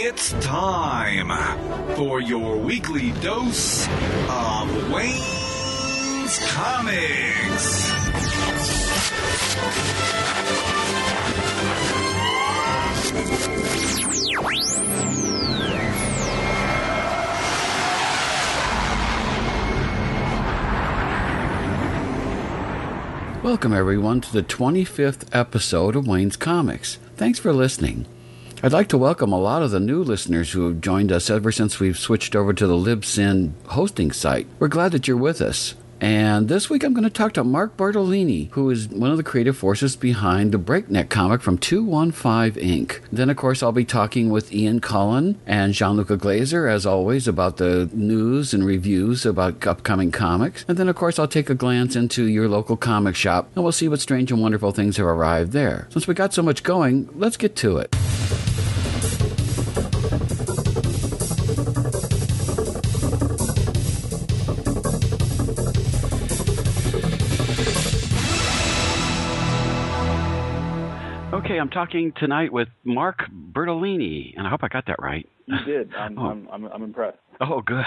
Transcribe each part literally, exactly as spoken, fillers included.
It's time for your weekly dose of Wayne's Comics. Welcome, everyone, to the twenty-fifth episode of Wayne's Comics. Thanks for listening. I'd like to welcome a lot of the new listeners who have joined us ever since we've switched over to the Libsyn hosting site. We're glad that you're with us. And this week I'm going to talk to Mark Bertolini, who is one of the creative forces behind the Breakneck comic from two one five Incorporated. Then, of course, I'll be talking with Ian Cullen and Gianluca Glazer, as always, about the news and reviews about upcoming comics. And then, of course, I'll take a glance into your local comic shop, and we'll see what strange and wonderful things have arrived there. Since we got so much going, let's get to it. Okay, I'm talking tonight with Mark Bertolini, and I hope I got that right. You did. I'm, oh. I'm, I'm, I'm impressed. Oh, good.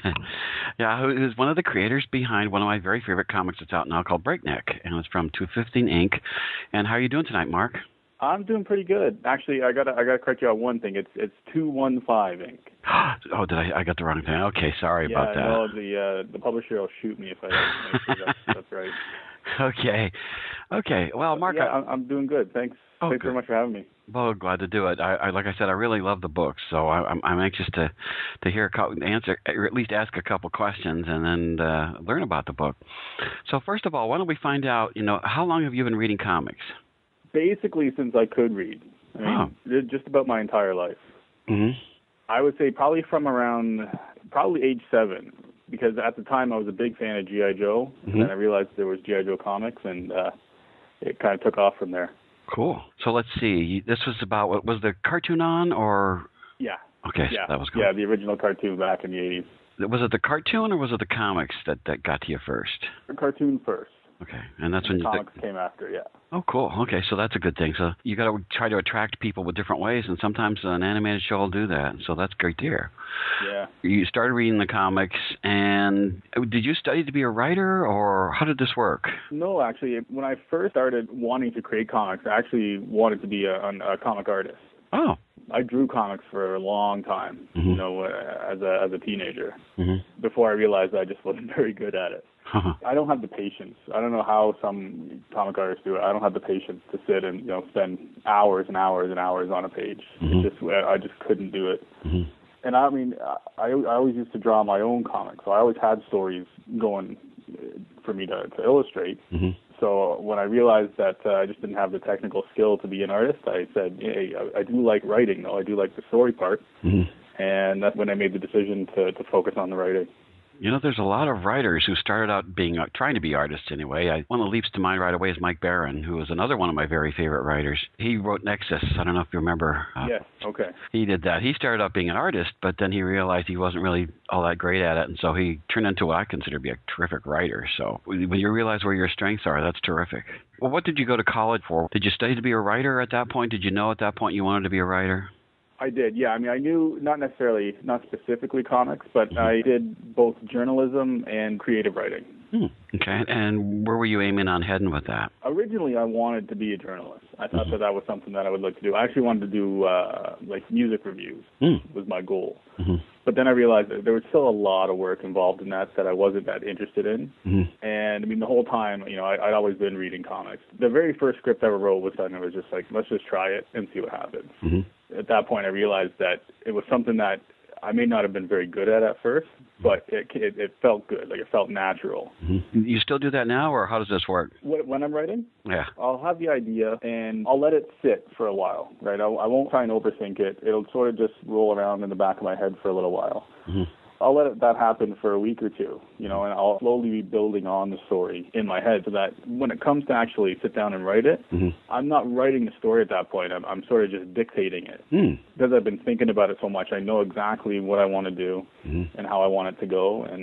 Yeah, who's one of the creators behind one of my very favorite comics that's out now called Breakneck, and it's from two fifteen Incorporated. And how are you doing tonight, Mark? I'm doing pretty good. Actually, I got I got to correct you on one thing. It's it's two one five Incorporated. Oh, did I? I got the wrong thing. Okay, sorry yeah, about that. No, the uh, the publisher will shoot me if I don't make sure that's, that's right. Okay, okay. Well, Mark, yeah, I, I'm doing good. Thanks. Oh, Thanks good. very much for having me. Well, glad to do it. I, I like I said, I really love the book, so I, I'm I'm anxious to to hear a answer, or at least ask a couple questions, and then uh, learn about the book. So, first of all, why don't we find out? You know, how long have you been reading comics? Basically, since I could read. I mean, oh. just about my entire life. Mm-hmm. I would say probably from around probably age seven, because at the time I was a big fan of G I. Joe, mm-hmm. and then I realized there was G I. Joe comics, and uh, it kind of took off from there. Cool. So let's see. This was about, what was the cartoon on, or? Yeah. Okay, yeah. So that was cool. Yeah, the original cartoon back in the eighties. Was it the cartoon, or was it the comics that, that got to you first? The cartoon first. Okay, and that's and when the you comics th- came after, yeah. Oh, cool. Okay, so that's a good thing. So you got to try to attract people with different ways, and sometimes an animated show will do that. So that's great to hear. Yeah. You started reading the comics, and did you study to be a writer, or how did this work? No, actually, when I first started wanting to create comics, I actually wanted to be a, a comic artist. Oh. I drew comics for a long time, mm-hmm. you know, uh, as a as a teenager. Mm-hmm. Before I realized I just wasn't very good at it. Uh-huh. I don't have the patience. I don't know how some comic artists do it. I don't have the patience to sit and, you know, spend hours and hours and hours on a page. Mm-hmm. It's just I just couldn't do it. Mm-hmm. And I mean, I I always used to draw my own comics, so I always had stories going for me to, to illustrate. Mm-hmm. So when I realized that uh, I just didn't have the technical skill to be an artist, I said, hey, I, I do like writing, though. I do like the story part. Mm-hmm. And that's when I made the decision to, to focus on the writing. You know, there's a lot of writers who started out being uh, trying to be artists anyway. I, one that leaps to mind right away is Mike Barron, who is another one of my very favorite writers. He wrote Nexus. I don't know if you remember. Uh, yes, okay. He did that. He started out being an artist, but then he realized he wasn't really all that great at it, and so he turned into what I consider to be a terrific writer. So when you realize where your strengths are, that's terrific. Well, what did you go to college for? Did you study to be a writer at that point? Did you know at that point you wanted to be a writer? I did, yeah. I mean, I knew not necessarily, not specifically comics, but mm-hmm. I did both journalism and creative writing. Hmm. Okay. And where were you aiming on heading with that? Originally, I wanted to be a journalist. I thought mm-hmm. that that was something that I would like to do. I actually wanted to do, uh, like, music reviews mm. was my goal. Mm-hmm. But then I realized that there was still a lot of work involved in that that I wasn't that interested in. Mm-hmm. And, I mean, the whole time, you know, I, I'd always been reading comics. The very first script I ever wrote was done. It was just like, let's just try it and see what happens. Mm-hmm. At that point, I realized that it was something that I may not have been very good at at first, but it it, it felt good, like it felt natural. Mm-hmm. You still do that now, or how does this work? When I'm writing? Yeah. I'll have the idea, and I'll let it sit for a while, right? I, I won't try and overthink it. It'll sort of just roll around in the back of my head for a little while. Mm-hmm. I'll let it, that happen for a week or two, you know, and I'll slowly be building on the story in my head so that when it comes to actually sit down and write it, mm-hmm. I'm not writing the story at that point. I'm, I'm sort of just dictating it. Mm. Because I've been thinking about it so much, I know exactly what I want to do mm-hmm. and how I want it to go, and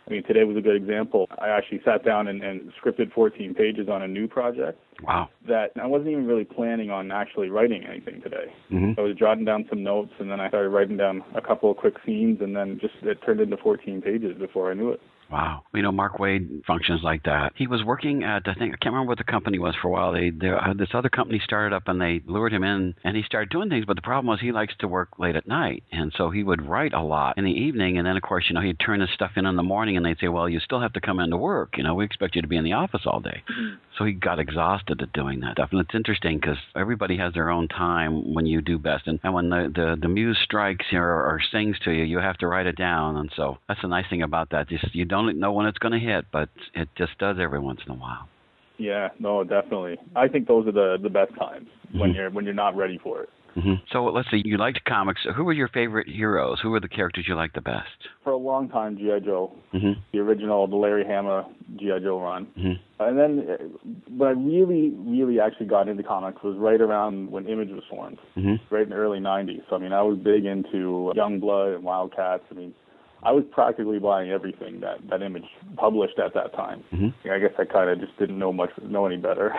I mean, today was a good example. I actually sat down and, and scripted fourteen pages on a new project. Wow. That I wasn't even really planning on actually writing anything today. Mm-hmm. I was jotting down some notes, and then I started writing down a couple of quick scenes, and then just it turned into fourteen pages before I knew it. Wow. You know, Mark Waid functions like that. He was working at, I think, I can't remember what the company was for a while. They, they uh, this other company started up, and they lured him in, and he started doing things, but the problem was he likes to work late at night, and so he would write a lot in the evening, and then, of course, you know, he'd turn his stuff in in the morning, and they'd say, well, you still have to come into work. You know, we expect you to be in the office all day. Mm-hmm. So he got exhausted at doing that stuff, and it's interesting because everybody has their own time when you do best, and, and when the, the, the muse strikes or, or sings to you, you have to write it down, and so that's the nice thing about that. Just, you don't know when it's going to hit, but it just does every once in a while. Yeah, no, definitely. I think those are the, the best times mm-hmm. when you're when you're not ready for it. Mm-hmm. So let's see, you liked comics. Who were your favorite heroes? Who were the characters you liked the best? For a long time, G I. Joe, mm-hmm. the original, the Larry Hama G I. Joe run. Mm-hmm. And then when I really, really actually got into comics was right around when Image was formed, mm-hmm. right in the early nineties. So, I mean, I was big into Youngblood and Wildcats. I mean, I was practically buying everything that, that Image published at that time. Mm-hmm. I guess I kind of just didn't know much, know any better.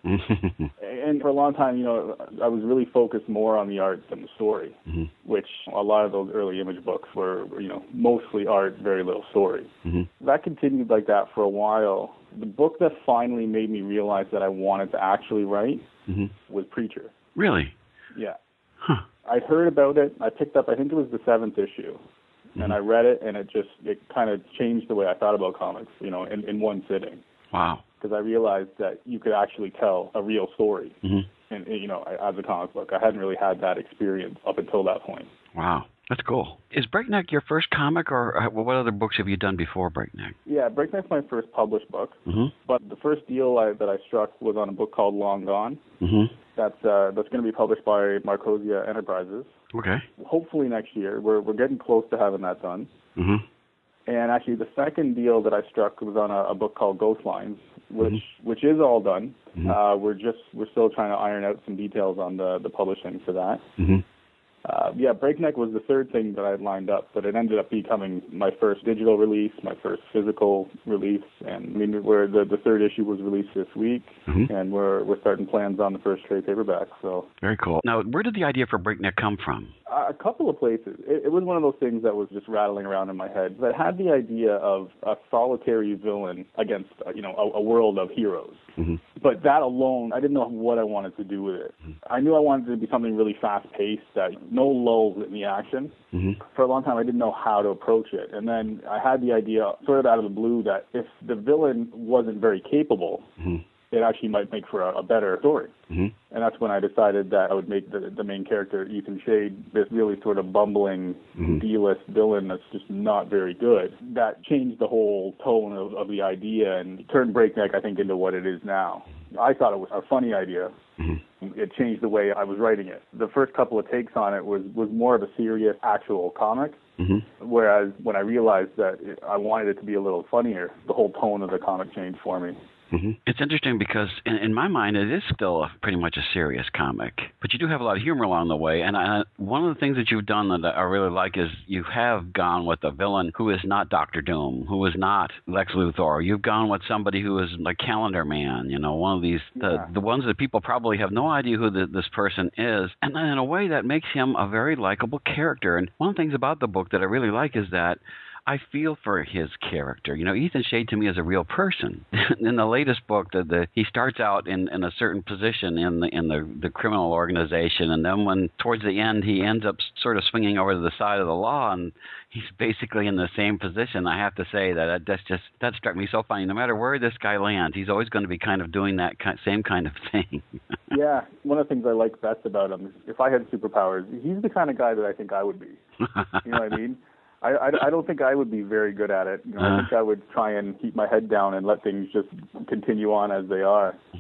And for a long time, you know, I was really focused more on the art than the story, mm-hmm. which a lot of those early Image books were, you know, mostly art, very little story. Mm-hmm. That continued like that for a while. The book that finally made me realize that I wanted to actually write mm-hmm. was Preacher. Really? Yeah. Huh. I heard about it. I picked up, I think it was the seventh issue. Mm-hmm. And I read it, and it just, it kind of changed the way I thought about comics, you know, in, in one sitting. Wow. Because I realized that you could actually tell a real story. Mm-hmm. And, you know, as a comic book. I hadn't really had that experience up until that point. Wow. That's cool. Is Breakneck your first comic, or uh, what other books have you done before Breakneck? Yeah, Breakneck's my first published book. Mm-hmm. But the first deal I, that I struck was on a book called Long Gone. Mm-hmm. That's uh, that's going to be published by Marcosia Enterprises. Okay. Hopefully next year. We're we're getting close to having that done. Mm-hmm. And actually, the second deal that I struck was on a, a book called Ghost Lines, which mm-hmm. which is all done. Mm-hmm. Uh, we're just we're still trying to iron out some details on the the publishing for that. Mm-hmm. Uh, yeah, Breakneck was the third thing that I had lined up, but it ended up becoming my first digital release, my first physical release, and I mean, where the the third issue was released this week, mm-hmm. and we're we're starting plans on the first trade paperback. So very cool. Now, where did the idea for Breakneck come from? Uh, a couple of places. It, it was one of those things that was just rattling around in my head. That had the idea of a solitary villain against uh, you know a, a world of heroes. Mm-hmm. But that alone, I didn't know what I wanted to do with it. Mm-hmm. I knew I wanted it to be something really fast-paced, that no lulls in the action. Mm-hmm. For a long time, I didn't know how to approach it. And then I had the idea, sort of out of the blue, that if the villain wasn't very capable, mm-hmm. it actually might make for a, a better story. Mm-hmm. And that's when I decided that I would make the, the main character, Ethan Shade, this really sort of bumbling mm-hmm. D-list villain that's just not very good. That changed the whole tone of, of the idea and turned Breakneck, I think, into what it is now. I thought it was a funny idea. Mm-hmm. It changed the way I was writing it. The first couple of takes on it was, was more of a serious, actual comic. Mm-hmm. Whereas when I realized that it, I wanted it to be a little funnier, the whole tone of the comic changed for me. Mm-hmm. It's interesting because, in, in my mind, it is still a, pretty much a serious comic. But you do have a lot of humor along the way. And I, one of the things that you've done that I really like is you have gone with a villain who is not Doctor Doom, who is not Lex Luthor. You've gone with somebody who is like Calendar Man, you know, one of these, the, yeah. the ones that people probably have no idea who the, this person is. And in a way, that makes him a very likable character. And one of the things about the book that I really like is that I feel for his character. You know, Ethan Shade to me is a real person. In the latest book, the, the he starts out in, in a certain position in the in the, the criminal organization, and then when towards the end he ends up sort of swinging over to the side of the law, and he's basically in the same position. I have to say that that's just that struck me so funny. No matter where this guy lands, he's always going to be kind of doing that kind, same kind of thing. Yeah, one of the things I like best about him is if I had superpowers, he's the kind of guy that I think I would be. You know what I mean? I, I, I don't think I would be very good at it. You know, uh, I think I would try and keep my head down and let things just continue on as they are. Mm-hmm.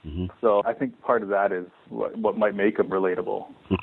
Mm-hmm. So I think part of that is what, what might make him relatable.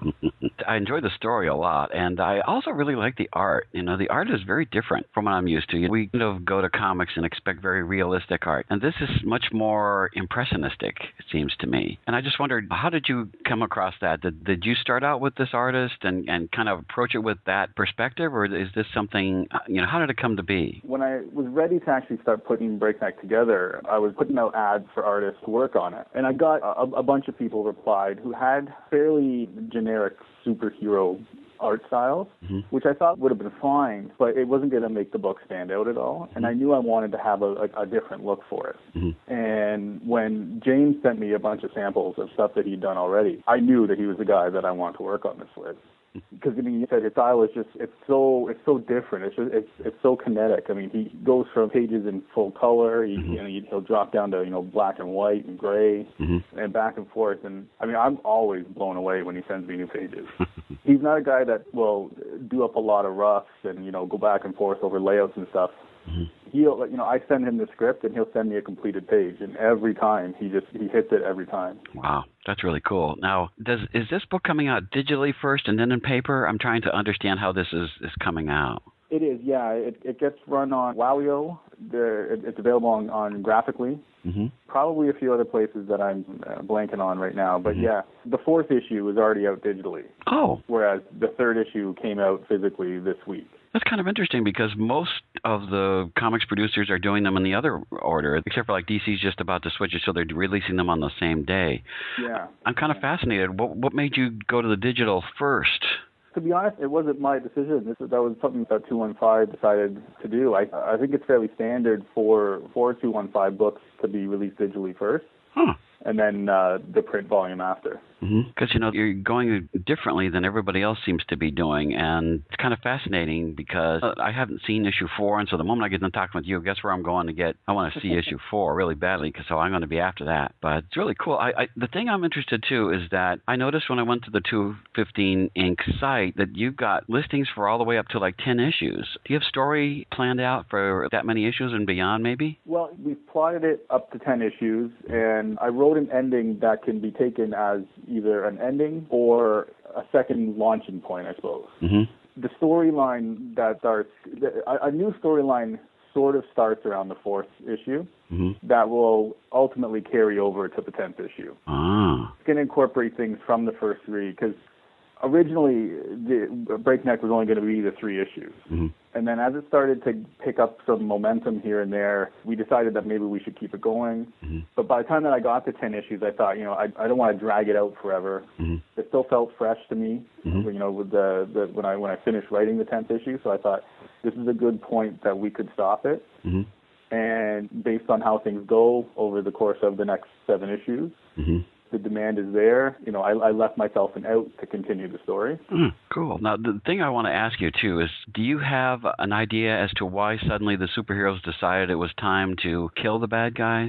I enjoy the story a lot, and I also really like the art. You know, the art is very different from what I'm used to. We kind of go to comics and expect very realistic art, and this is much more impressionistic, it seems to me. And I just wondered, how did you come across that? Did, did you start out with this artist and, and kind of approach it with that perspective, or is this something, you know, how did it come to be? When I was ready to actually start putting Breakneck together, I was putting out ads for artists to work on it. And I got a, a bunch of people replied who had fairly generic superhero art styles, mm-hmm. which I thought would have been fine, but it wasn't going to make the book stand out at all. And I knew I wanted to have a, a, a different look for it. Mm-hmm. And when James sent me a bunch of samples of stuff that he'd done already, I knew that he was the guy that I wanted to work on this with. Because I mean, you said his style is just—it's so—it's so different. It's just—it's it's so kinetic. I mean, he goes from pages in full color, he, mm-hmm. you know, he'll drop down to you know black and white and gray, mm-hmm. and back and forth. And I mean, I'm always blown away when he sends me new pages. He's not a guy that will do up a lot of roughs and you know go back and forth over layouts and stuff. Mm-hmm. He'll, you know, I send him the script and he'll send me a completed page, and every time he just he hits it every time. Wow, that's really cool. Now, does is this book coming out digitally first and then in paper? I'm trying to understand how this is, is coming out. It is, yeah. It it gets run on Wowio. The, it, it's available on, on Graphically. Mm-hmm. Probably a few other places that I'm uh, blanking on right now. But mm-hmm. yeah, the fourth issue is already out digitally. Oh. Whereas the third issue came out physically this week. That's kind of interesting because most of the comics producers are doing them in the other order, except for like D C's just about to switch it, so they're releasing them on the same day. Yeah. I'm kind of yeah. fascinated. What what made you go to the digital first? To be honest, it wasn't my decision. This, that was something that two one five decided to do. I I think it's fairly standard for, for two one five books to be released digitally first. Huh. And then uh, the print volume after. Because, mm-hmm. you know, you're going differently than everybody else seems to be doing, and it's kind of fascinating because I haven't seen issue four, and so the moment I get done talking with you, guess where I'm going to get? I want to see issue four really badly, cause, so I'm going to be after that. But it's really cool. I, I the thing I'm interested, too, is that I noticed when I went to the two fifteen Inc site that you've got listings for all the way up to like ten issues. Do you have story planned out for that many issues and beyond, maybe? Well, we've plotted it up to ten issues, and I wrote an ending that can be taken as either an ending or a second launching point, I suppose. Mm-hmm. The storyline that starts, a, a new storyline sort of starts around the fourth issue mm-hmm. that will ultimately carry over to the tenth issue. Ah. It's going to incorporate things from the first three because originally the Breakneck was only going to be the three issues. Mm-hmm. And then as it started to pick up some momentum here and there, we decided that maybe we should keep it going. Mm-hmm. But by the time that I got to ten issues, I thought, you know, I, I don't want to drag it out forever. Mm-hmm. It still felt fresh to me, mm-hmm. you know, with the, the when I when I finished writing the tenth issue. So I thought this is a good point that we could stop it. Mm-hmm. And based on how things go over the course of the next seven issues, mm-hmm. the demand is there. You know, I, I left myself an out to continue the story. Mm, cool. Now, the thing I want to ask you, too, is do you have an idea as to why suddenly the superheroes decided it was time to kill the bad guys?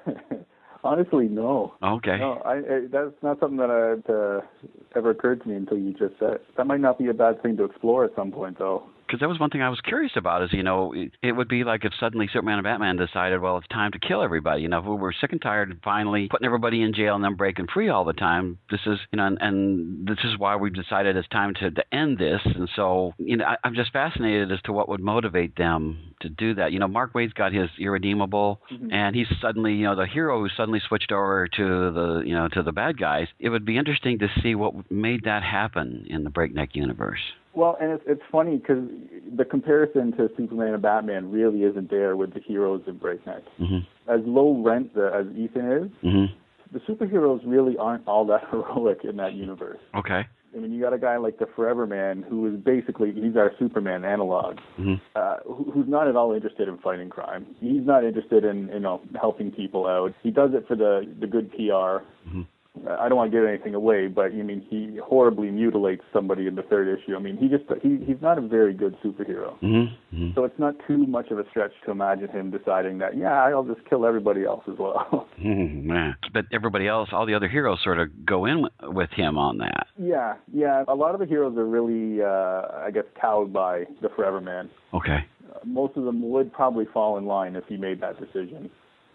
Honestly, no. Okay. No, I, I, that's not something that had, uh, ever occurred to me until you just said it. That might not be a bad thing to explore at some point, though. Because that was one thing I was curious about is, you know, it, it would be like if suddenly Superman and Batman decided, well, it's time to kill everybody. You know, if we were sick and tired of finally putting everybody in jail and then breaking free all the time, this is, you know, and, and this is why we've decided it's time to, to end this. And so, you know, I, I'm just fascinated as to what would motivate them to do that. You know, Mark Waid's got his Irredeemable, mm-hmm. and he's suddenly, you know, the hero who suddenly switched over to the, you know, to the bad guys. It would be interesting to see what made that happen in the Breakneck universe. Well, and it's, it's funny because the comparison to Superman and Batman really isn't there with the heroes in Breakneck. Mm-hmm. As low rent the, as Ethan is, mm-hmm. the superheroes really aren't all that heroic in that universe. Okay. I mean, you got a guy like the Forever Man who is basically, he's our Superman analog, mm-hmm. uh, who, who's not at all interested in fighting crime. He's not interested in, you know, helping people out. He does it for the, the good P R. Mm-hmm. I don't want to give anything away, but I mean, he horribly mutilates somebody in the third issue. I mean, he just he he's not a very good superhero. Mm-hmm. Mm-hmm. So it's not too much of a stretch to imagine him deciding that, yeah, I'll just kill everybody else as well. Mm, man. But everybody else, all the other heroes sort of go in with him on that. Yeah, yeah. A lot of the heroes are really, uh, I guess, cowed by the Forever Man. Okay. Uh, most of them would probably fall in line if he made that decision.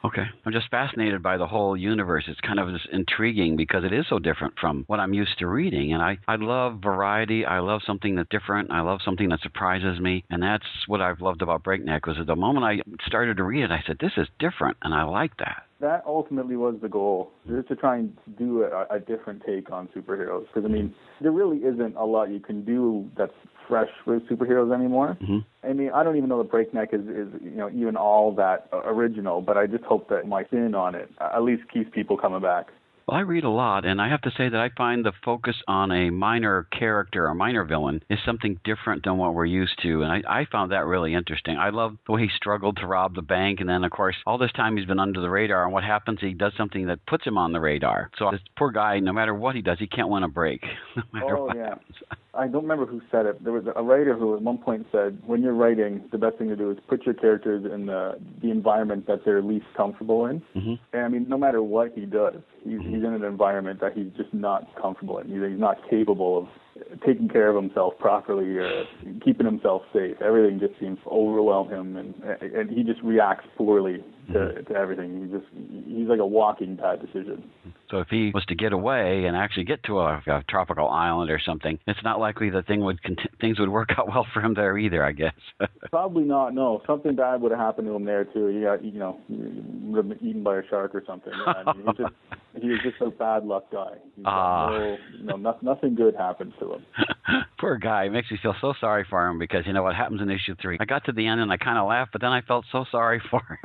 Okay. I'm just fascinated by the whole universe. It's kind of just intriguing because it is so different from what I'm used to reading. And I, I love variety. I love something that's different. I love something that surprises me. And that's what I've loved about Breakneck was at the moment I started to read it, I said, this is different. And I like that. That ultimately was the goal, just to try and do a, a different take on superheroes. Because, I mean, there really isn't a lot you can do that's fresh with superheroes anymore. Mm-hmm. I mean, I don't even know that Breakneck is, is, you know, even all that original, but I just hope that my spin on it at least keeps people coming back. Well, I read a lot, and I have to say that I find the focus on a minor character, a minor villain, is something different than what we're used to, and I, I found that really interesting. I love the way he struggled to rob the bank, and then, of course, all this time he's been under the radar, and what happens, he does something that puts him on the radar. So this poor guy, no matter what he does, he can't win a break, no matter oh, what yeah. happens. I don't remember who said it. There was a writer who at one point said, when you're writing, the best thing to do is put your characters in the, the environment that they're least comfortable in. Mm-hmm. And, I mean, no matter what he does, he's, mm-hmm. he's in an environment that he's just not comfortable in. He's, he's not capable of taking care of himself properly or keeping himself safe. Everything just seems to overwhelm him, and and he just reacts poorly to, mm-hmm. to everything. He just he's like a walking bad decision. So if he was to get away and actually get to a, a tropical island or something, it's not likely that thing would cont- things would work out well for him there either, I guess. Probably not. No, something bad would have happened to him there too. He got, you know, would have been eaten by a shark or something. Yeah, I mean, he just he was just a bad luck guy. Ah, uh, no, no, no, nothing good happens to him. Poor guy. It makes me feel so sorry for him because you know what happens in issue three. I got to the end and I kind of laughed, but then I felt so sorry for him.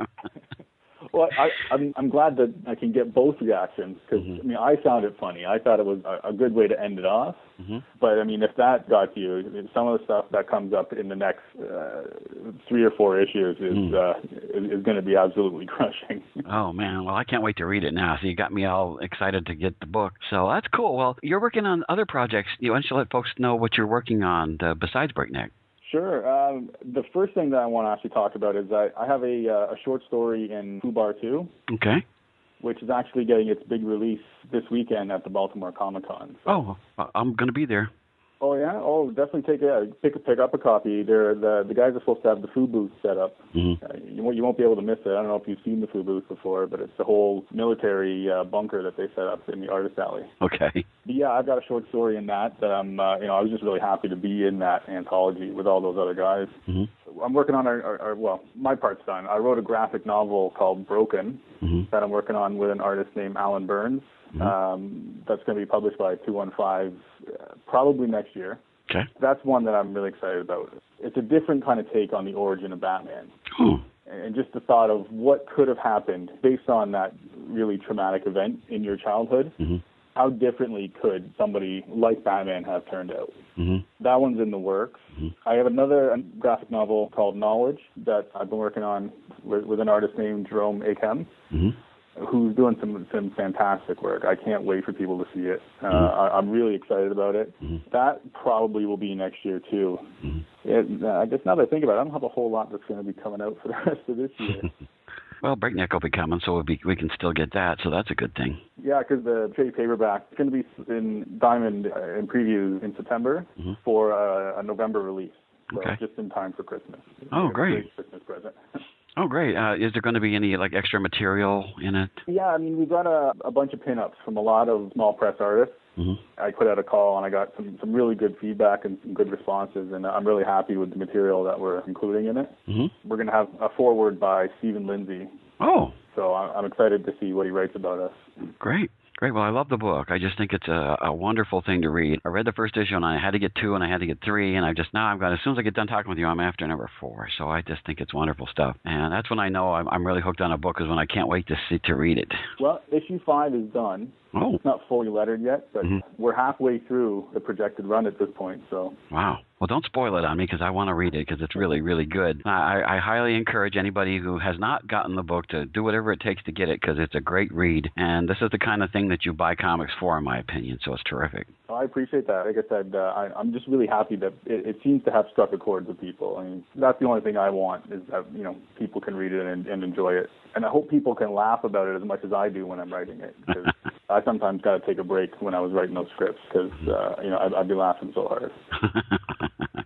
Well, I, I'm I'm glad that I can get both reactions because mm-hmm. I mean I found it funny. I thought it was a, a good way to end it off. Mm-hmm. But I mean, if that got to you, some of the stuff that comes up in the next uh, three or four issues is mm. uh, is, is going to be absolutely crushing. Oh man, well I can't wait to read it now. So you got me all excited to get the book. So that's cool. Well, you're working on other projects. You want to let folks know what you're working on uh, besides Breakneck? Sure. Um, the first thing that I want to actually talk about is I, I have a, uh, a short story in Fubar two. Okay. Which is actually getting its big release this weekend at the Baltimore Comic Con. So. Oh, I'm going to be there. Oh yeah. Oh, definitely take a pick pick up a copy. They're, the the guys are supposed to have the food booth set up. Mm-hmm. Uh, you won't you won't be able to miss it. I don't know if you've seen the food booth before, but it's the whole military uh, bunker that they set up in the artist alley. Okay. But yeah, I've got a short story in that. That I'm uh, you know I was just really happy to be in that anthology with all those other guys. Mm-hmm. I'm working on our, our, our well my part's done. I wrote a graphic novel called Broken mm-hmm. that I'm working on with an artist named Alan Burns. Mm-hmm. Um, that's going to be published by two one five uh, probably next year. Okay. That's one that I'm really excited about. It's a different kind of take on the origin of Batman. Hmm. And just the thought of what could have happened based on that really traumatic event in your childhood. Mm-hmm. How differently could somebody like Batman have turned out? Mm-hmm. That one's in the works. Mm-hmm. I have another graphic novel called Knowledge that I've been working on with, with an artist named Jerome Akem. Mm-hmm. Who's doing some some fantastic work. I can't wait for people to see it. Uh, mm-hmm. I, I'm really excited about it. Mm-hmm. That probably will be next year, too. Mm-hmm. It, uh, I guess now that I think about it, I don't have a whole lot that's going to be coming out for the rest of this year. Well, Breakneck will be coming, so we'll be, we can still get that, so that's a good thing. Yeah, because the trade paperback is going to be in Diamond uh, in previews in September mm-hmm. for uh, a November release. So okay. Just in time for Christmas. Oh, great. Great Christmas present. Oh, great. Uh, is there going to be any like extra material in it? Yeah, I mean, we've got a, a bunch of pinups from a lot of small press artists. Mm-hmm. I put out a call, and I got some, some really good feedback and some good responses, and I'm really happy with the material that we're including in it. Mm-hmm. We're going to have a foreword by Stephen Lindsay. Oh. So I'm excited to see what he writes about us. Great. Great. Well, I love the book. I just think it's a, a wonderful thing to read. I read the first issue, and I had to get two, and I had to get three, and I just now I'm going. As soon as I get done talking with you, I'm after number four. So I just think it's wonderful stuff, and that's when I know I'm, I'm really hooked on a book, is when I can't wait to see to read it. Well, issue five is done. Oh. It's not fully lettered yet, but mm-hmm. we're halfway through the projected run at this point. So. Wow. Well, don't spoil it on me because I want to read it because it's really, really good. I, I highly encourage anybody who has not gotten the book to do whatever it takes to get it because it's a great read. And this is the kind of thing that you buy comics for, in my opinion, so it's terrific. Oh, I appreciate that. Like I said, uh, I, I'm just really happy that it, it seems to have struck a chord with people. I mean, that's the only thing I want is that, you know, people can read it and, and enjoy it. And I hope people can laugh about it as much as I do when I'm writing it because I sometimes got to take a break when I was writing those scripts because, uh, you know, I'd, I'd be laughing so hard.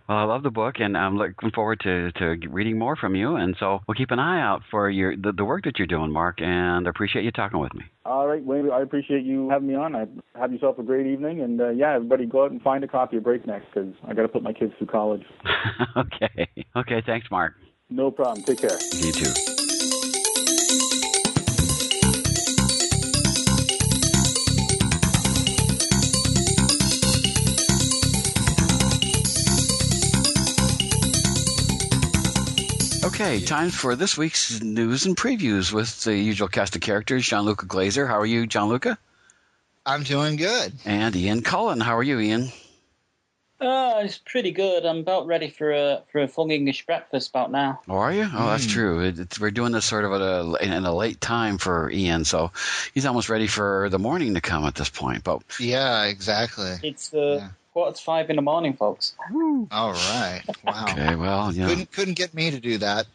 Well, I love the book, and I'm looking forward to, to reading more from you. And so we'll keep an eye out for your the, the work that you're doing, Mark, and I appreciate you talking with me. All right, Wayne, I appreciate you having me on. I have yourself a great evening. And, uh, yeah, everybody go out and find a copy of Breakneck because I got to put my kids through college. Okay. Okay, thanks, Mark. No problem. Take care. You too. Okay, time for this week's news and previews with the usual cast of characters. Gianluca Glazer. How are you, Gianluca? I'm doing good. And Ian Cullen. How are you, Ian? Uh, it's pretty good. I'm about ready for a for a full English breakfast about now. Oh, are you? Oh, that's Mm. true. It, it's, we're doing this sort of at a, in, in a late time for Ian, so he's almost ready for the morning to come at this point. But Yeah, exactly. It's uh, Yeah. quarter to five in the morning, folks. All right. Wow. okay, well, you know. Couldn't couldn't get me to do that.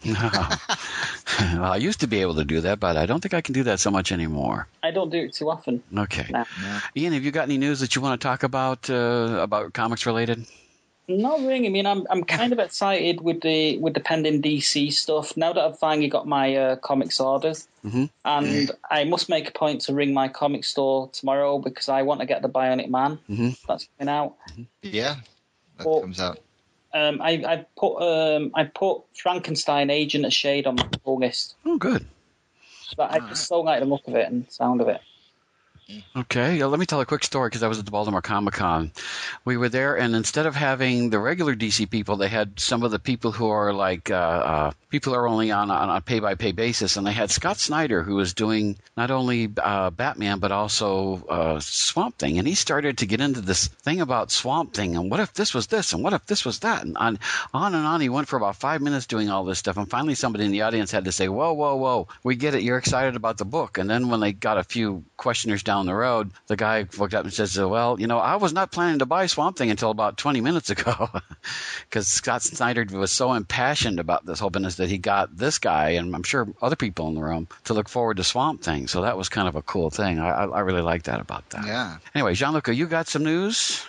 Well, I used to be able to do that, but I don't think I can do that so much anymore. I don't do it too often. Okay. No. Yeah. Ian, have you got any news that you want to talk about uh, about comics related? Not really. I mean, I'm I'm kind of excited with the with the pending D C stuff now that I've finally got my uh, comics orders, Mm-hmm. and I must make a point to ring my comic store tomorrow because I want to get the Bionic Man. Mm-hmm. That's coming out. Yeah. That Well- comes out. Um, I I put um I put Frankenstein Agent of Shade on my pull list, Oh, good. but I just so like the look of it and sound of it. Okay, uh, let me tell a quick story because I was at the Baltimore Comic Con. We were there, and instead of having the regular D C people, they had some of the people who are like uh, uh, people who are only on, on a pay-by-pay basis, and they had Scott Snyder, who was doing not only uh, Batman but also uh, Swamp Thing, and he started to get into this thing about Swamp Thing, and what if this was this, and what if this was that, and on, on and on he went for about five minutes doing all this stuff, and finally somebody in the audience had to say, whoa, whoa, whoa, we get it, you're excited about the book, and then when they got a few questioners down the road, the guy looked up and says, well, you know, I was not planning to buy Swamp Thing until about twenty minutes ago because Scott Snyder was so impassioned about this whole business that he got this guy, and I'm sure other people in the room, to look forward to Swamp Thing. So that was kind of a cool thing. I, I, I really like that about that. Yeah. Anyway, Gianluca, you got some news?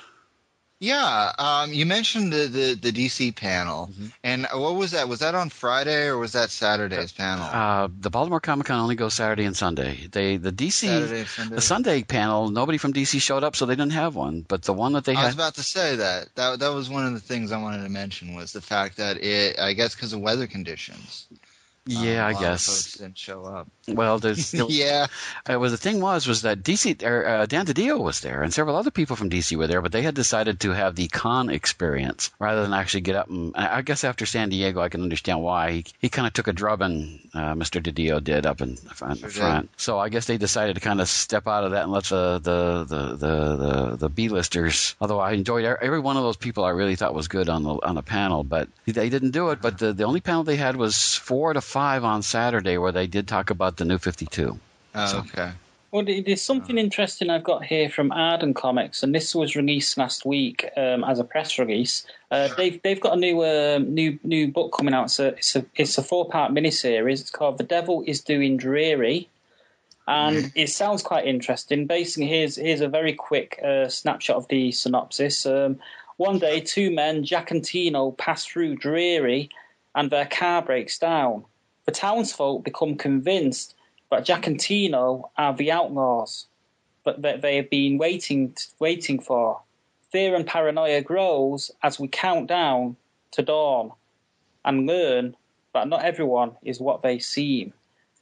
Yeah. Um, you mentioned the, the, the D C panel, Mm-hmm. and what was that? Was that on Friday or was that Saturday's panel? Uh, the Baltimore Comic Con only goes Saturday and Sunday. They the D C Saturday and Sunday. the Sunday panel, nobody from D C showed up, so they didn't have one. But the one that they I was had, about to say that. That that was one of the things I wanted to mention was the fact that it, I guess, because of weather conditions. yeah, um, I a lot of guess. folks didn't show up. Well, there's still, Yeah. Uh, well, the thing was, was that D C, or, uh, Dan DiDio was there, and several other people from D C were there, but they had decided to have the con experience rather than actually get up and, I guess after San Diego, I can understand why. He, he kind of took a drubbing, uh, Mister DiDio did up in, in Sure the front. did. So I guess they decided to kind of step out of that and let the, the, the, the, the, the B-listers, although I enjoyed every one of those people I really thought was good on the, on the panel, but they didn't do it. But the, the only panel they had was four to five on Saturday where they did talk about the new fifty-two. Oh, So- okay. Well, there- there's something interesting I've got here from Arden Comics, and this was released last week um, as a press release. Uh, they've they've got a new uh, new new book coming out. It's a it's a, it's a four part miniseries. It's called The Devil is Doing Dreary, and it sounds quite interesting. Basically, here's here's a very quick uh, snapshot of the synopsis. Um, one day, two men, Jack and Tino, pass through Dreary, and their car breaks down. The townsfolk become convinced that Jack and Tino are the outlaws, but that they have been waiting waiting for. Fear and paranoia grows as we count down to dawn and learn that not everyone is what they seem.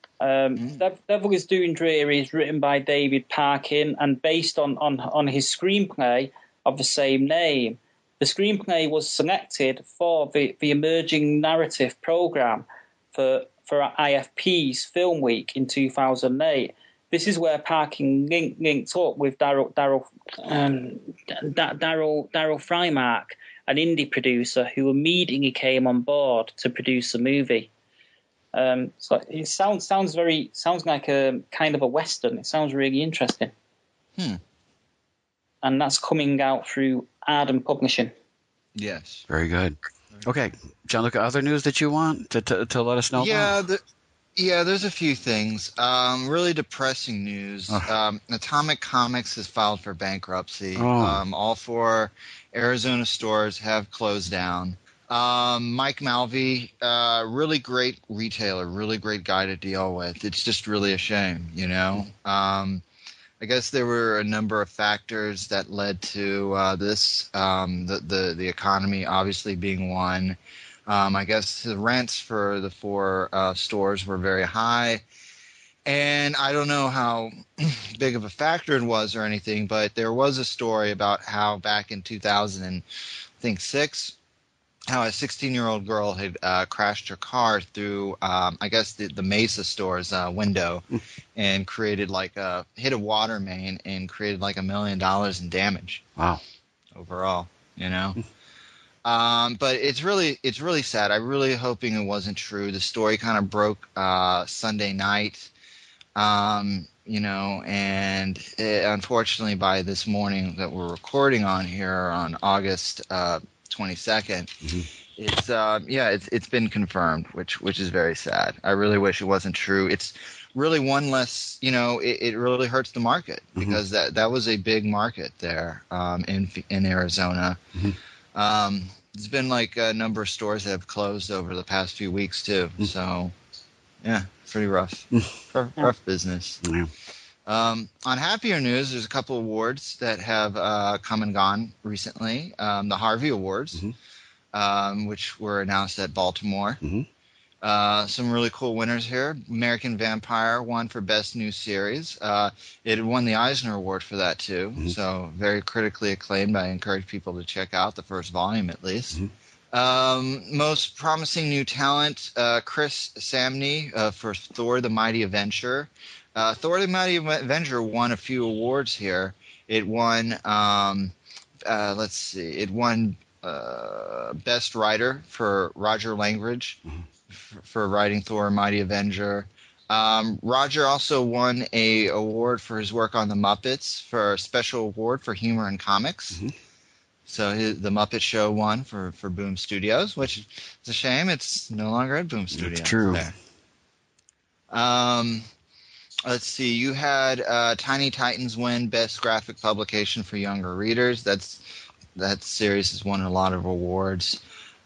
Um, Mm. Dev- Devil is Doing Dreary is written by David Parkin and based on, on, on his screenplay of the same name. The screenplay was selected for the, the Emerging Narrative Programme for for I F P's Film Week in two thousand eight. This is where Parkin link, linked up with Daryl Daryl um, Da- Daryl Daryl Frymark, an indie producer who immediately came on board to produce a movie. Um, so it sounds sounds very sounds like a kind of a western. It sounds really interesting. Hmm. And that's coming out through Arden Publishing. Yes. Very good. Okay, Gianluca, other news that you want to to, to let us know Yeah, about? the, Yeah, there's a few things. Um, really depressing news. Ugh. Um, Atomic Comics has filed for bankruptcy. Oh. Um, all four Arizona stores have closed down. Um, Mike Malvey, uh, really great retailer, really great guy to deal with. It's just really a shame, you know. Um, I guess there were a number of factors that led to uh, this. Um, the, the the economy obviously being one. Um, I guess the rents for the four uh, stores were very high. And I don't know how big of a factor it was or anything, but there was a story about how back in two thousand six, how a sixteen-year-old girl had uh, crashed her car through, um, I guess, the, the Mesa store's uh, window and created like a, hit a water main and created like a million dollars in damage. Wow. Overall, you know? Um, but it's really it's really sad. I'm really hoping it wasn't true. The story kind of broke uh, Sunday night, um, you know, and it, unfortunately by this morning that we're recording on here on August uh, twenty-second, mm-hmm. it's uh, yeah, it's it's been confirmed, which which is very sad. I really wish it wasn't true. It's really one less, you know, it, it really hurts the market because mm-hmm. that that was a big market there um, in in Arizona. Mm-hmm. Um, there's been like a number of stores that have closed over the past few weeks too. Mm. So, yeah, pretty rough, rough, rough business. Yeah. Um, on happier news, there's a couple awards that have uh, come and gone recently. Um, the Harvey Awards, mm-hmm. um, which were announced at Baltimore. Mm-hmm. Uh, some really cool winners here. American Vampire won for Best New Series. Uh, it won the Eisner Award for that, too. Mm-hmm. So very critically acclaimed. I encourage people to check out the first volume, at least. Mm-hmm. Um, most Promising New Talent, uh, Chris Samney uh, for Thor the Mighty Avenger. Uh, Thor the Mighty Avenger won a few awards here. It won, um, uh, let's see, it won uh, Best Writer for Roger Langridge. Mm-hmm. for writing Thor, Mighty Avenger. Um, Roger also won a award for his work on the Muppets for a special award for humor in comics. Mm-hmm. So his, the Muppet Show won for, for Boom Studios, which is a shame. It's no longer at Boom Studios. It's true. There. Um, let's see. You had uh, Tiny Titans win Best Graphic Publication for Younger Readers. That's that series has won a lot of awards.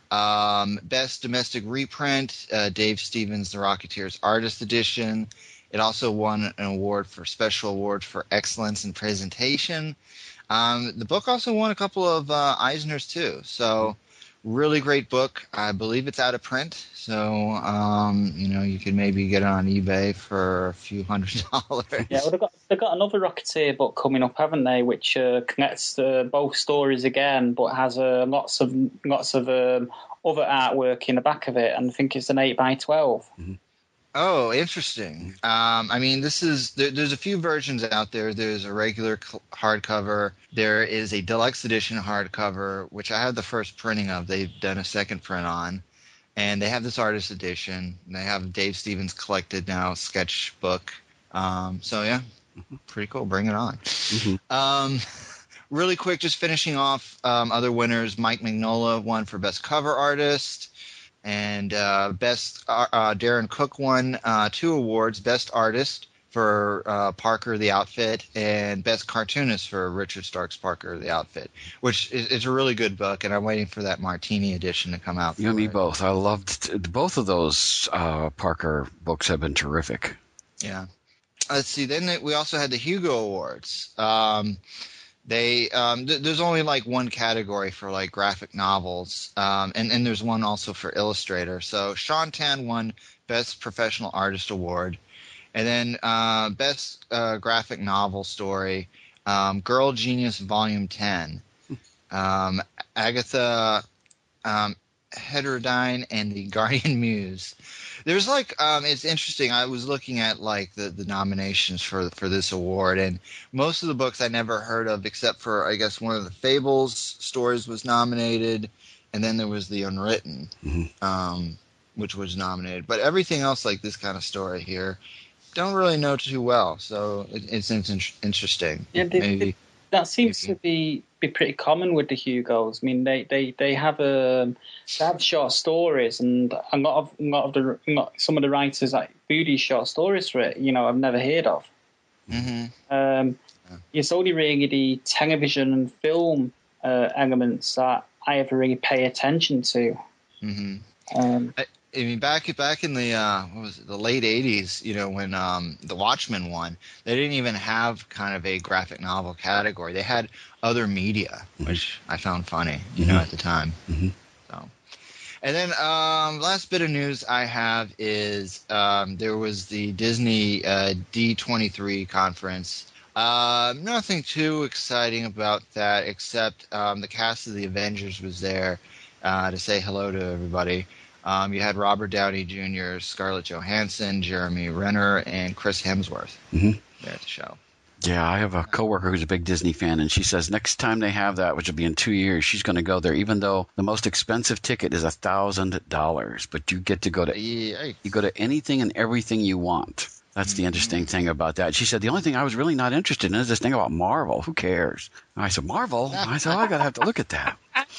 Um, Best Domestic Reprint, uh, Dave Stevens' The Rocketeers Artist Edition. It also won an award for Special Award for Excellence in Presentation. Um, the book also won a couple of uh, Eisners, too. So, really great book. I believe it's out of print. So, um, you know, you can maybe get it on eBay for a few hundred dollars. Yeah, well, they've got, they've got another Rocketeer book coming up, haven't they, which uh, connects uh, both stories again, but has uh, lots of lots of um, other artwork in the back of it, and I think it's an eight by twelve. Mm-hmm. Oh, interesting. Um, I mean, this is there, there's a few versions out there. There's a regular hardcover. There is a deluxe edition hardcover, which I have the first printing of. They've done a second print on. And they have this artist edition. They have Dave Stevens collected now sketchbook. Um, so yeah, pretty cool. Bring it on. Mm-hmm. Um, really quick, just finishing off um, other winners. Mike Mignola won for best cover artist, and uh, best uh, uh, Darren Cook won uh, two awards: best artist for uh, Parker the Outfit, and best cartoonist for Richard Stark's Parker the Outfit, which is, is a really good book, and I'm waiting for that Martini edition to come out. You and me it. both. I loved both of those uh, Parker books. Have been terrific. Yeah. Let's see. Then we also had the Hugo Awards. Um, they um, th- there's only like one category for like graphic novels, um, and and there's one also for illustrator. So Sean Tan won Best Professional Artist Award. And then uh, best uh, graphic novel story, um, Girl Genius Volume ten. Um, Agatha um, Heterodyne and the Guardian Muse. There's like um, it's interesting. I was looking at like the, the nominations for for this award, and most of the books I never heard of, except for I guess one of the Fables stories was nominated, and then there was The Unwritten, mm-hmm. um, which was nominated. But everything else, like this kind of story here, don't really know too well, so it, it's, it's interesting. Yeah, they, Maybe. that seems to be be pretty common with the Hugos. I mean, they they they have a they have short stories, and a lot of a lot of the a lot, some of the writers like do these short stories for it. You know, I've never heard of. Mm-hmm. Um, yeah. It's only really the television and film uh, elements that I ever really pay attention to. Mm-hmm. Um, I, I mean, back back in the uh, what was it, the late eighties, you know, when um, the Watchmen won, they didn't even have kind of a graphic novel category. They had other media, mm-hmm. which I found funny, you mm-hmm. know, at the time. Mm-hmm. So, and then um, last bit of news I have is um, there was the Disney uh, D twenty-three conference. Uh, nothing too exciting about that, except um, the cast of the Avengers was there uh, to say hello to everybody. Um, you had Robert Downey Junior, Scarlett Johansson, Jeremy Renner, and Chris Hemsworth mm-hmm. there at the show. Yeah, I have a coworker who's a big Disney fan, and she says next time they have that, which will be in two years, she's going to go there, even though the most expensive ticket is a thousand dollars. But you get to go to Yikes. you go to anything and everything you want. That's the interesting thing about that. She said, the only thing I was really not interested in is this thing about Marvel. Who cares? And I said, Marvel? I said, oh, I got to have to look at that.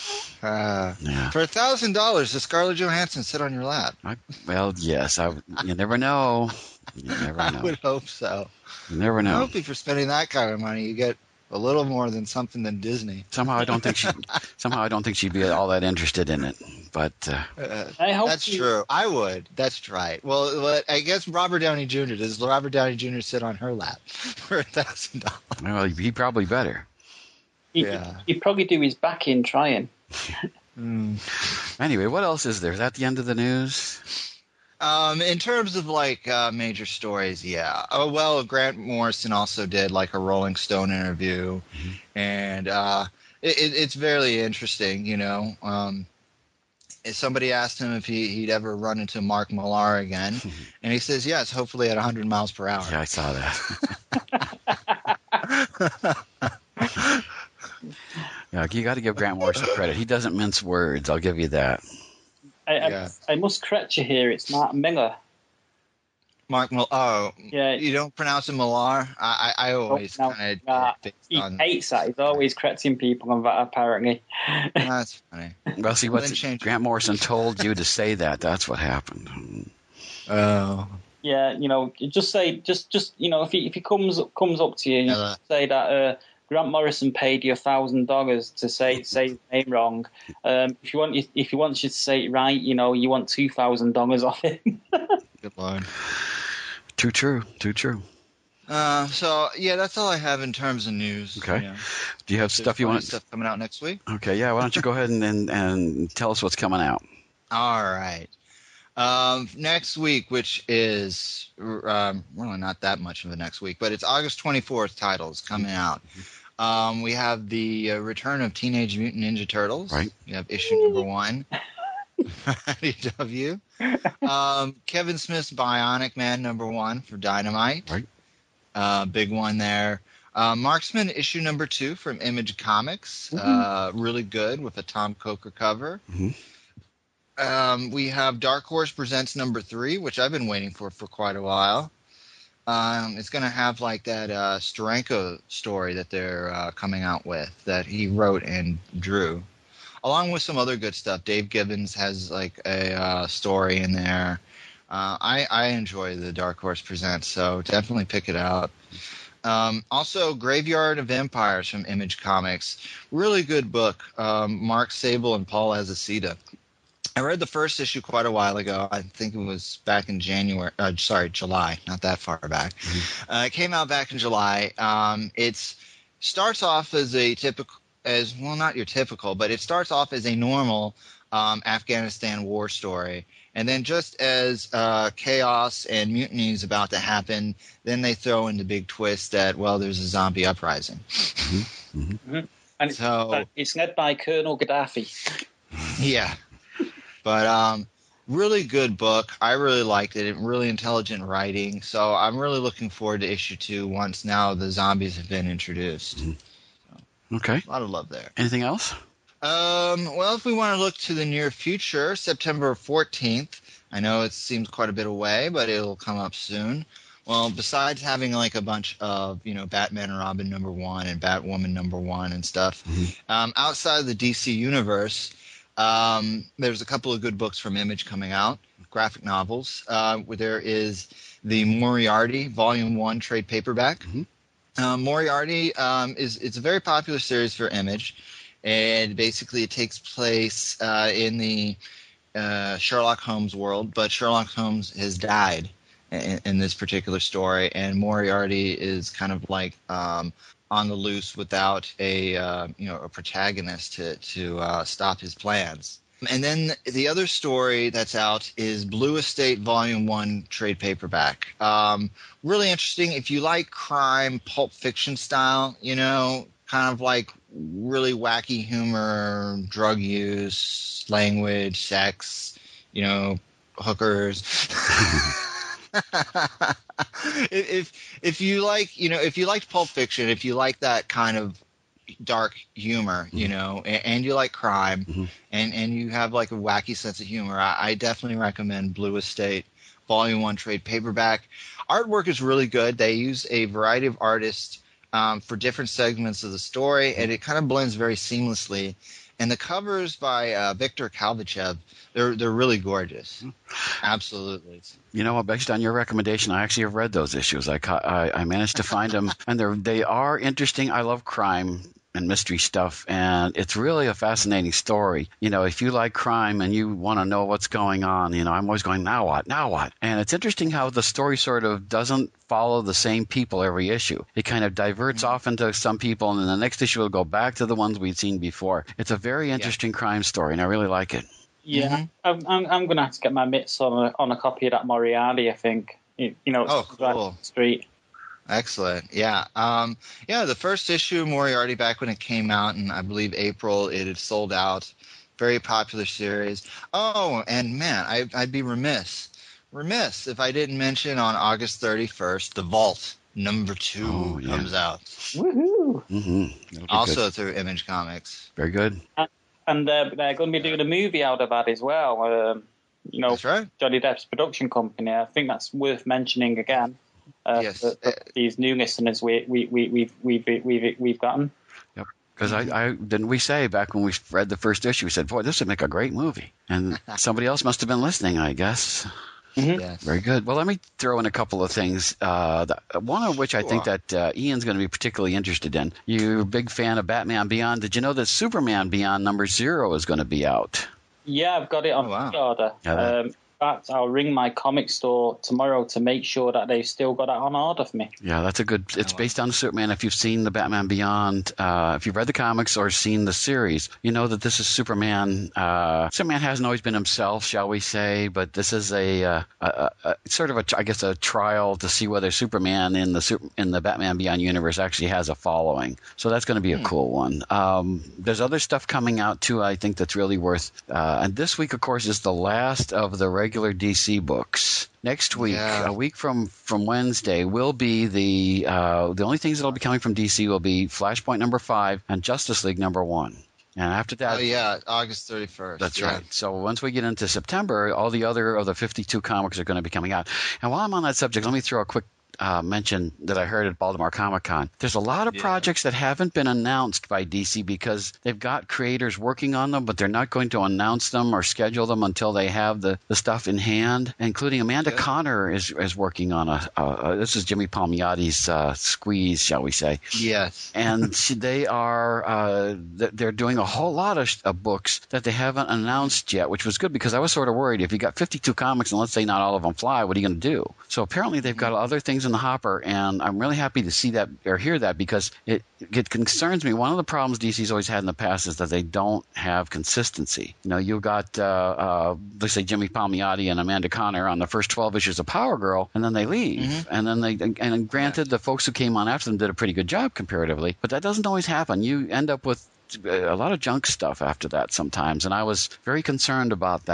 Uh, yeah. For a thousand dollars, does Scarlett Johansson sit on your lap? I, well, yes. I, you never know. You never know. I would hope so. You never know. Hopefully for spending that kind of money, you get a little more than something than Disney. Somehow I don't think she. somehow I don't think she'd be all that interested in it. But uh, uh, I hope that's you... true. I would. That's right. Well, well, I guess Robert Downey Junior Does Robert Downey Junior sit on her lap for a thousand dollars? Well, he probably better. He, yeah. He'd probably do his back in trying. mm. Anyway, what else is there? Is that the end of the news? Um, in terms of like uh, major stories, yeah. Oh well, Grant Morrison also did like a Rolling Stone interview, mm-hmm. and uh, it, it, it's very interesting. You know, um, somebody asked him if he, he'd ever run into Mark Millar again, mm-hmm. and he says yes, hopefully at one hundred miles per hour. Yeah, I saw that. Yeah, you got to give Grant Morrison credit. He doesn't mince words. I'll give you that. I, yeah. I, I must correct you here. It's Mark Miller. Mark Millar. Oh, yeah. You don't pronounce it Millar? I, I, I always oh, no, kind of. uh, he on... hates that. He's always correcting people on that, apparently. That's funny. Well, see, what Grant Morrison told you to say that. That's what happened. Oh. Yeah, you know, just say, just, just you know, if he if he comes comes up to you, and you say that. Uh, Grant Morrison paid you a thousand dollars to say say his name wrong. Um, if you want, if he wants you to say it right, you know, you want two thousand dollars off him. Good line. Too true. Too true. Uh, so yeah, that's all I have in terms of news. Okay. Yeah. Do you have There's stuff you want? Stuff coming out next week? Okay. Yeah. Why don't you go ahead and, and and tell us what's coming out? All right. Um, next week, which is um, really not that much of a next week, but it's August twenty-fourth. Titles coming out. Um, we have the uh, return of Teenage Mutant Ninja Turtles. Right. We have issue number one. I W. Um, Kevin Smith's Bionic Man number one for Dynamite. Right. Uh, big one there. Uh, Marksman issue number two from Image Comics. Mm-hmm. Uh, really good with a Tom Coker cover. Mm-hmm. Um, we have Dark Horse Presents number three, which I've been waiting for for quite a while. Um, it's going to have like that uh, Steranko story that they're uh, coming out with that he wrote and drew, along with some other good stuff. Dave Gibbons has like a uh, story in there. Uh, I, I enjoy the Dark Horse Presents, so definitely pick it out. Um, also, Graveyard of Vampires from Image Comics. Really good book. Um, Mark Sable and Paul Azaceta. I read the first issue quite a while ago. I think it was back in January. Uh, sorry, July. Not that far back. Mm-hmm. Uh, it came out back in July. Um, it starts off as a typical, as well, not your typical, but it starts off as a normal um, Afghanistan war story. And then just as uh, chaos and mutiny is about to happen, then they throw in the big twist that, well, there's a zombie uprising. Mm-hmm. Mm-hmm. And it's, so, it's led by Colonel Gaddafi. Yeah. But um, really good book. I really liked it. Really intelligent writing. So I'm really looking forward to issue two once now the zombies have been introduced. Mm-hmm. So, okay. A lot of love there. Anything else? Um, well, if we want to look to the near future, September fourteenth. I know it seems quite a bit away, but it'll come up soon. Well, besides having like a bunch of, you know, Batman and Robin number one and Batwoman number one and stuff, mm-hmm. um, outside of the D C universe, um, there's a couple of good books from Image coming out, graphic novels. Uh, where there is the Moriarty Volume One trade paperback. Mm-hmm. Um, Moriarty um, is it's a very popular series for Image, and basically it takes place uh, in the uh, Sherlock Holmes world, but Sherlock Holmes has died in, in this particular story, and Moriarty is kind of like um, on the loose without a uh, you know a protagonist to to uh, stop his plans. And then the other story that's out is Blue Estate Volume One trade paperback. Um, really interesting. If you like crime, Pulp Fiction style, you know, kind of like really wacky humor, drug use, language, sex, you know, hookers. if if you like, you know, if you liked Pulp Fiction, if you like that kind of dark humor, you mm-hmm. know, and, and you like crime, mm-hmm. and, and you have like a wacky sense of humor, I, I definitely recommend Blue Estate Volume One trade paperback. Artwork is really good. They use a variety of artists um, for different segments of the story, and it kind of blends very seamlessly. And the covers by uh, Victor Kalvachev, they're they're really gorgeous. Absolutely. You know what? Based on your recommendation, I actually have read those issues. I ca- I, I managed to find them, and they they are interesting. I love crime and mystery stuff, and it's really a fascinating story. You know, if you like crime and you want to know what's going on, you know, I'm always going, now what, now what? And it's interesting how the story sort of doesn't follow the same people every issue. It kind of diverts mm-hmm. off into some people, and then the next issue will go back to the ones we'd seen before. It's a very interesting yeah. crime story, and I really like it. Yeah, mm-hmm. I'm, I'm, I'm going to have to get my mitts on a, on a copy of that Moriarty, I think. You, you know, it's oh, cool. right on the street. Excellent. Yeah. Um, yeah, the first issue of Moriarty, back when it came out in, I believe, April, it had sold out. Very popular series. Oh, and man, I, I'd be remiss, remiss if I didn't mention on August thirty-first, The Vault number two oh, yeah. comes out. Woohoo! Mm-hmm. Also good. Through Image Comics. Very good. And, and uh, they're going to be doing a movie out of that as well. Um, you know, that's right. Johnny Depp's production company. I think that's worth mentioning again. Uh, yes. for, for these new listeners we, we, we, we've, we've, we've, we've gotten. Yep. Because I, I didn't we say back when we read the first issue, we said, boy, this would make a great movie. And somebody else must have been listening, I guess. Mm-hmm. Yes. Very good. Well, let me throw in a couple of things, uh, that, one of which sure. I think that uh, Ian's going to be particularly interested in. You're a big fan of Batman Beyond. Did you know that Superman Beyond number zero is going to be out? Yeah, I've got it on oh, wow. pre-order. Yeah, that- um, fact, I'll ring my comic store tomorrow to make sure that they've still got it on order for me. Yeah, that's a good. It's based on Superman. If you've seen the Batman Beyond, uh, if you've read the comics or seen the series, you know that this is Superman. Uh, Superman hasn't always been himself, shall we say? But this is a, uh, a, a, a sort of a, I guess, a trial to see whether Superman in the super, in the Batman Beyond universe actually has a following. So that's going to be a hmm. cool one. Um, there's other stuff coming out too. I think that's really worth. Uh, and this week, of course, is the last of the regular D C books. Next week, yeah. a week from, from Wednesday, will be the uh, the only things that will be coming from D C will be Flashpoint number five and Justice League number one. And after that, oh yeah, August thirty-first. That's yeah. right. So once we get into September, all the other of the fifty-two comics are going to be coming out. And while I'm on that subject, let me throw a quick Uh, mention that I heard at Baltimore Comic Con. There's a lot of yeah. projects that haven't been announced by D C because they've got creators working on them, but they're not going to announce them or schedule them until they have the, the stuff in hand, including Amanda yeah. Conner is is working on a, a, a this is Jimmy Palmiotti's uh, squeeze, shall we say. Yes. And they are uh, they're doing a whole lot of, of books that they haven't announced yet, which was good because I was sort of worried if you got fifty-two comics and let's say not all of them fly, what are you going to do? So apparently they've got other things in the hopper, and I'm really happy to see that or hear that because it it concerns me. One of the problems D C's always had in the past is that they don't have consistency. You know, you got uh, uh, let's say Jimmy Palmiotti and Amanda Conner on the first twelve issues of Power Girl, and then they leave, mm-hmm. and then they and granted the folks who came on after them did a pretty good job comparatively, but that doesn't always happen. You end up with a lot of junk stuff after that sometimes, and I was very concerned about that.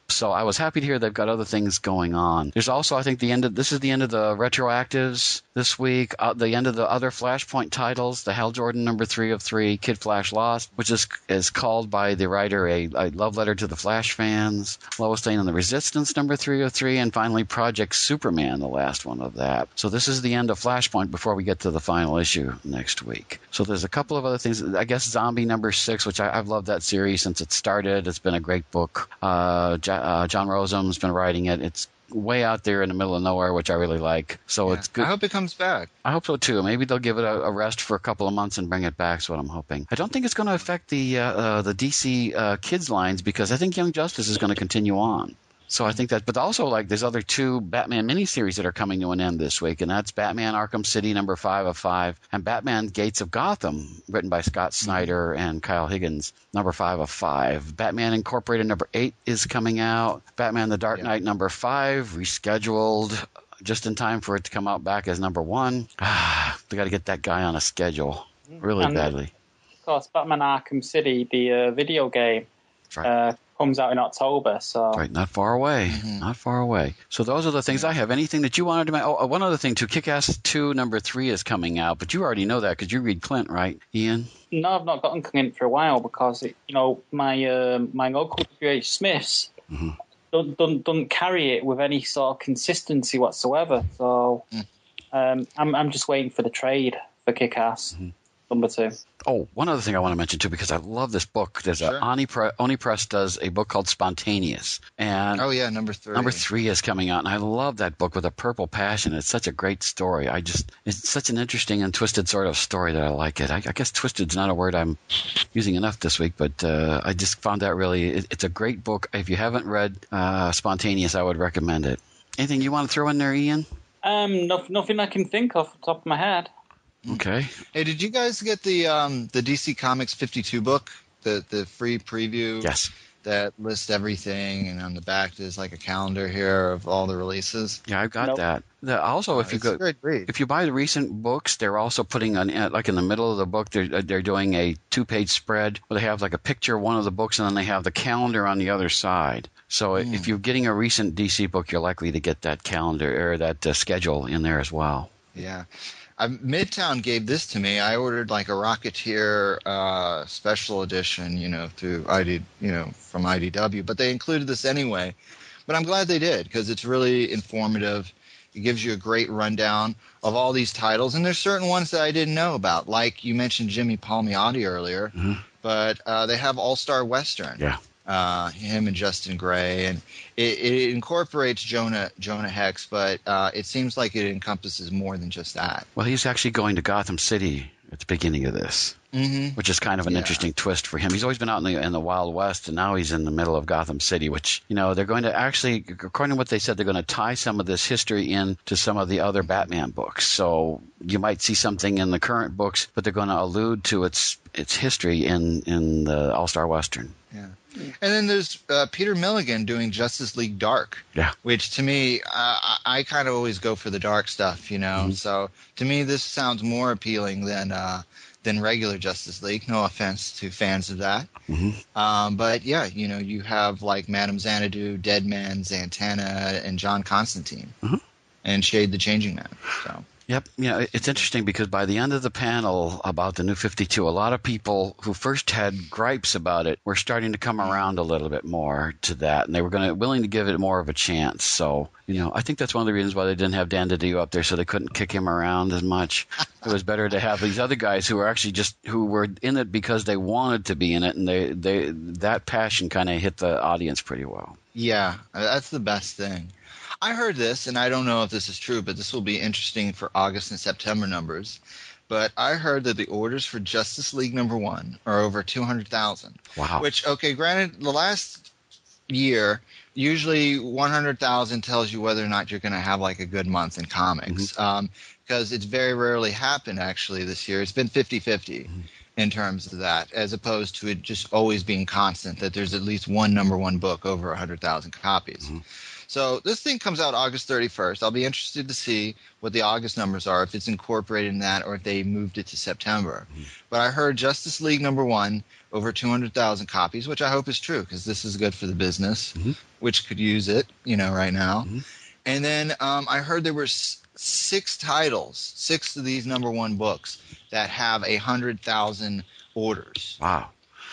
So I was happy to hear they've got other things going on. There's also, I think, the end of this is the end of the retroactives this week. Uh, the end of the other Flashpoint titles. The Hal Jordan number three of three, Kid Flash Lost, which is is called by the writer a, a love letter to the Flash fans. Lois Lane and the Resistance number three of three, and finally Project Superman, the last one of that. So this is the end of Flashpoint before we get to the final issue next week. So there's a couple of other things. I guess Zombie number six, which I, I've loved that series since it started. It's been a great book. Uh, J- uh, John Rosam's been writing it. It's way out there in the middle of nowhere, which I really like. So yeah. it's good. I hope it comes back. I hope so too. Maybe they'll give it a, a rest for a couple of months and bring it back. Is what I'm hoping. I don't think it's going to affect the uh, uh, the D C uh, kids lines because I think Young Justice is going to continue on. So I think that, but also like there's other two Batman miniseries that are coming to an end this week, and that's Batman Arkham City number five of five, and Batman Gates of Gotham, written by Scott Snyder and Kyle Higgins, number five of five. Batman Incorporated number eight is coming out. Batman The Dark Yeah. Knight number five, rescheduled just in time for it to come out back as number one. Ah, they got to get that guy on a schedule really And, badly. Of course, Batman Arkham City, the uh, video game, That's right. uh, comes out in October. So Right, not far away, Mhm. not far away. So those are the things I have. Anything that you wanted to mention? Oh, one other thing too. Kick-Ass two number three is coming out, but you already know that because you read Clint, right, Ian? no, I've not gotten Clint for a while because it, you know my uh, my local W H Smiths Mm-hmm. don't, don't don't carry it with any sort of consistency whatsoever. So Mm. um, I'm I'm just waiting for the trade for Kick-Ass Mm-hmm. number two. Oh, one other thing I want to mention too, because I love this book. There's Sure. a Oni Press, Oni Press does a book called Spontaneous, and Oh yeah, number three. number three is coming out, and I love that book with a purple passion. It's such a great story. I just, it's such an interesting and twisted sort of story that I like it. I, I guess twisted's not a word I'm using enough this week, but uh, I just found that really, it, it's a great book. If you haven't read uh, Spontaneous, I would recommend it. Anything you want to throw in there, Ian? Um, no, nothing I can think of off the top of my head. Okay. Hey, did you guys get the um, the D C Comics fifty-two book, the the free preview? Yes. That lists everything, and on the back there's like a calendar here of all the releases. Yeah, I've got Nope. that. The, also, if you It's go, a great read. if you buy the recent books, they're also putting on, like in the middle of the book, they're they're doing a two-page spread where they have like a picture of one of the books, and then they have the calendar on the other side. So Mm. if you're getting a recent D C book, you're likely to get that calendar or that uh, schedule in there as well. Yeah. I, Midtown gave this to me. I ordered like a Rocketeer uh, special edition, you know, through I D, you know, from I D W, but they included this anyway. But I'm glad they did because it's really informative. It gives you a great rundown of all these titles, and there's certain ones that I didn't know about, like you mentioned Jimmy Palmiotti earlier, Mhm. but uh, they have All Star Western. Yeah. Uh, him and Justin Gray, and it, it incorporates Jonah Jonah Hex, but uh, it seems like it encompasses more than just that. Well, he's actually going to Gotham City at the beginning of this, Mm-hmm. which is kind of an Yeah. interesting twist for him. He's always been out in the in the Wild West, and now he's in the middle of Gotham City, which, you know, they're going to actually, according to what they said, they're going to tie some of this history in to some of the other Batman books. So you might see something in the current books, but they're going to allude to its its history in, in the All-Star Western. Yeah. And then there's uh, Peter Milligan doing Justice League Dark. Yeah. Which to me, uh, I, I kind of always go for the dark stuff, you know. Mm-hmm. So to me, this sounds more appealing than uh, than regular Justice League. No offense to fans of that. Mm-hmm. Um, but yeah, you know, you have like Madame Xanadu, Deadman, Zatanna, and John Constantine, Mhm. and Shade the Changing Man. So. Yep. You know, it's interesting because by the end of the panel about the New fifty-two, a lot of people who first had gripes about it were starting to come around a little bit more to that, and they were going to willing to give it more of a chance. So, you know, I think that's one of the reasons why they didn't have Dan DiDio up there, so they couldn't kick him around as much. It was better to have these other guys who were actually just who were in it because they wanted to be in it, and they they that passion kind of hit the audience pretty well. Yeah, that's the best thing. I heard this, and I don't know if this is true, but this will be interesting for August and September numbers. But I heard that the orders for Justice League number one are over two hundred thousand. Wow. Which, okay, granted, the last year, usually one hundred thousand tells you whether or not you're going to have like a good month in comics. Mm-hmm. Um, because it's very rarely happened, actually, this year. It's been fifty-fifty. Mm-hmm. In terms of that, as opposed to it just always being constant, that there's at least one number one book over one hundred thousand copies. Mm-hmm. So this thing comes out August thirty-first. I'll be interested to see what the August numbers are, if it's incorporated in that or if they moved it to September. Mm-hmm. But I heard Justice League number one, over two hundred thousand copies, which I hope is true because this is good for the business, mm-hmm. which could use it, you know, right now. Mm-hmm. And then um, I heard there were s- six titles, six of these number one books that have a hundred thousand orders. Wow.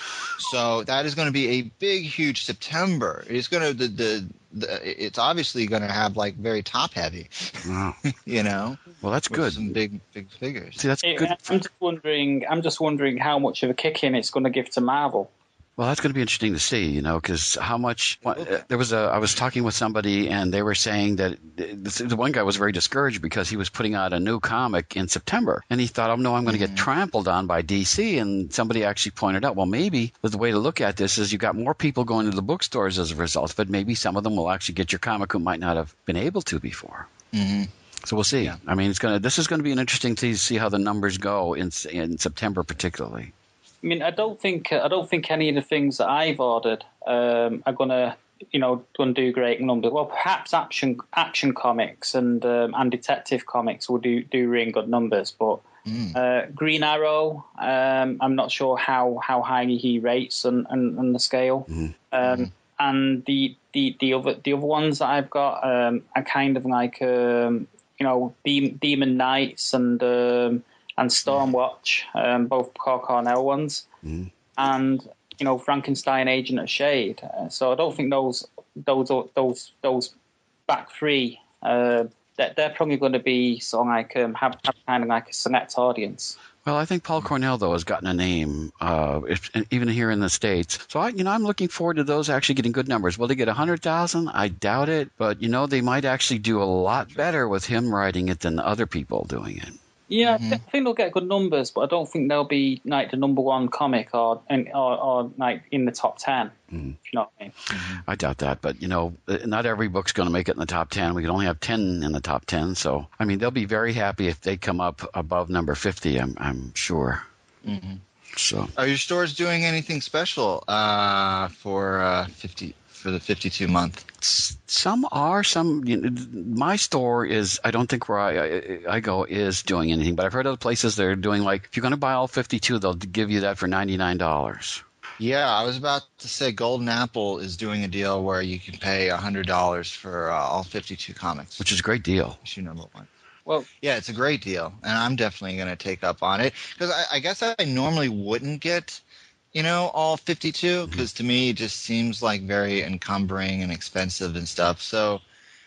So that is going to be a big, huge September. It's going to the, the, the it's obviously going to have like very top heavy. Wow. You know. Well, that's good. Some big, big figures. See, that's it, good. I'm just wondering. I'm just wondering how much of a kick in it's going to give to Marvel. Well, that's going to be interesting to see, you know, because how much well, uh, there was a. I was talking with somebody, and they were saying that this, the one guy was very discouraged because he was putting out a new comic in September, and he thought, "Oh no, I'm going to mm-hmm. get trampled on by D C." And somebody actually pointed out, well, maybe the way to look at this is you got more people going to the bookstores as a result, but maybe some of them will actually get your comic who might not have been able to before. Mm-hmm. So we'll see. Yeah. I mean, it's going to. This is going to be an interesting to see how the numbers go in in September, particularly. I mean, I don't think I don't think any of the things that I've ordered um, are gonna, you know, gonna do great numbers. Well, perhaps action action comics and um, and detective comics will do do really good numbers, but mm. uh, Green Arrow, um, I'm not sure how, how high he rates on, on, on the scale. Mm. Um, mm. And the, the the other the other ones that I've got um, are kind of like um, you know Demon, Demon Knights and. Um, and Stormwatch, um, both Paul Cornell ones, mm. and you know Frankenstein, Agent of Shade. Uh, so I don't think those those those those back three uh, they're, they're probably going to be sort of like um, have, have kind of like a select audience. Well, I think Paul Cornell though has gotten a name, uh, if, even here in the States. So I, you know, I'm looking forward to those actually getting good numbers. Will they get a hundred thousand? I doubt it, but you know, they might actually do a lot better with him writing it than other people doing it. Yeah, mm-hmm. I think they'll get good numbers, but I don't think they'll be like the number one comic or or, or like in the top ten. Mm-hmm. If you know what I mean. Mm-hmm. I doubt that, but you know, not every book's going to make it in the top ten. We can only have ten in the top ten, so I mean, they'll be very happy if they come up above number fifty. I'm I'm sure. Mm-hmm. So, are your stores doing anything special uh, for uh, fifty? For the fifty-two month? Some are. Some. You know, my store is. I don't think where I, I I go is doing anything. But I've heard other places they're doing like if you're going to buy all fifty-two, they'll give you that for ninety-nine dollars. Yeah, I was about to say Golden Apple is doing a deal where you can pay a hundred dollars for uh, all fifty-two comics, which is a great deal. Issue number one. Well, yeah, it's a great deal, and I'm definitely going to take up on it because I, I guess I normally wouldn't get. You know, all fifty-two, because to me it just seems like very encumbering and expensive and stuff. So,